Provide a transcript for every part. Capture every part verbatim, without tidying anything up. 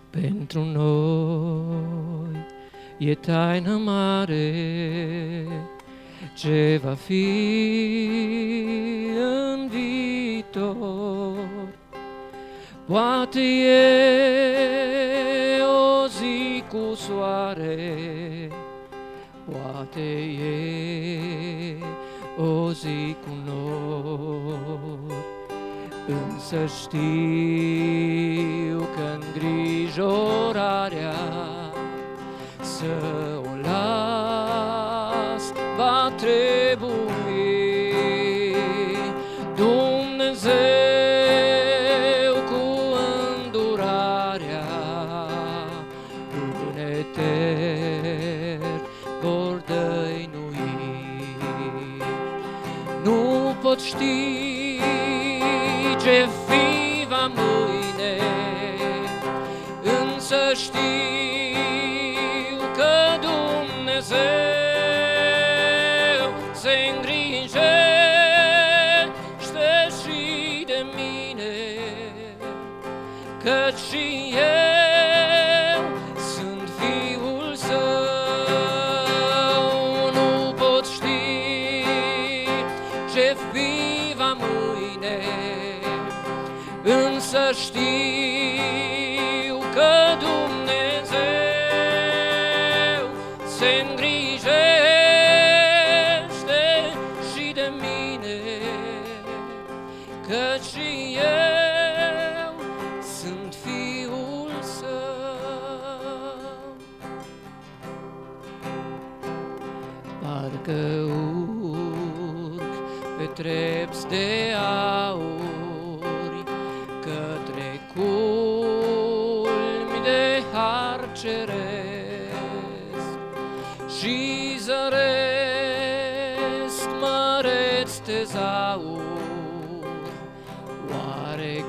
Pentru noi e taină mare ce va fi în viitor. Poate e o zi cu soare, poate e o zi cu nori, însă știu că îngrijorarea să o las va trebui. Dumnezeu cu îndurarea în etern vor dăinui. Nu pot ști ce fi va mâine, însă știu că Dumnezeu se îngrijește și de mine, căci și eu sunt fiul său. Nu pot ști ce fi va mâine, însă știu că Dumnezeu se îngrijește și de mine, căci și eu sunt fiul său. Parcă urc pe trepți de aur către culmi de har ceresc și zăresc măreți tezaur. Oare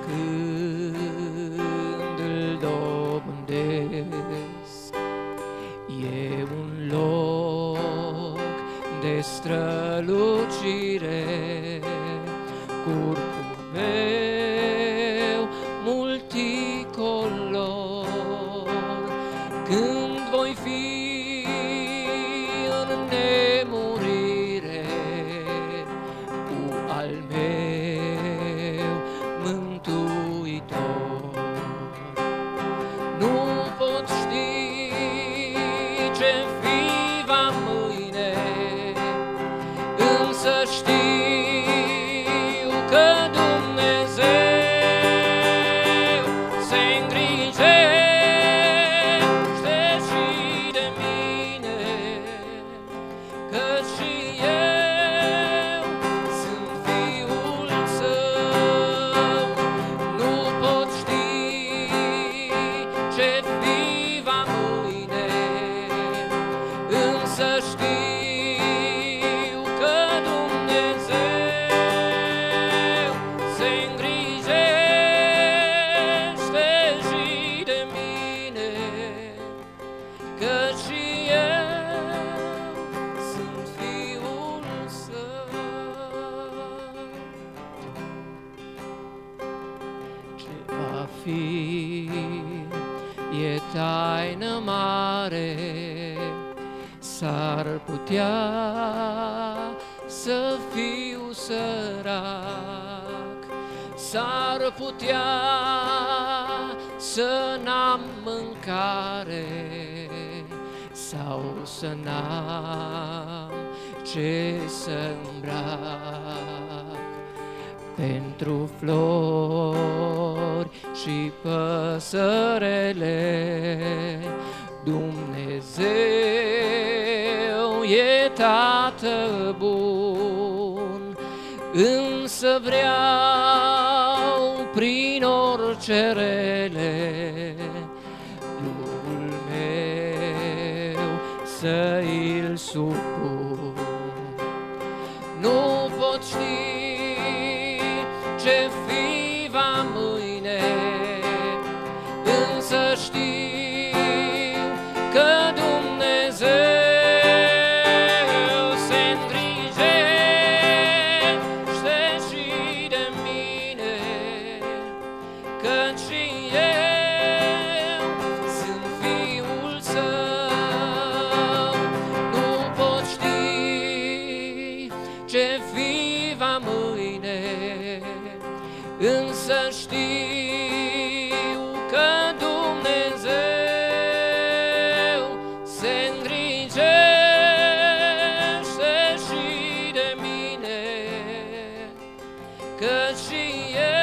când îl dobândesc, e un loc de strălucire, curcubeu multicolor, când voi fi în nemurire cu al meu mântuitor. Nu pot ști ce fi va mâine, însă știu că Dumnezeu se îngrijește și de mine, căci și eu sunt fiul său. Nu pot ști ce fi va mâine, însă știu că Dumnezeu se îngrijește și de mine, căci și eu sunt fiul său. Ce va fi e taină mare, s-ar putea să fiu sărac, s-ar putea să n-am mâncare sau să n-am ce să îmbrac. Pentru flori și păsărele Dumnezeu e Tată bun, însă vreau prin orice rele Duhul meu să îl supun. Nu pot ști ce fi va mâine, însă știu că Dumnezeu se îngrijește și de mine, căci și eu că și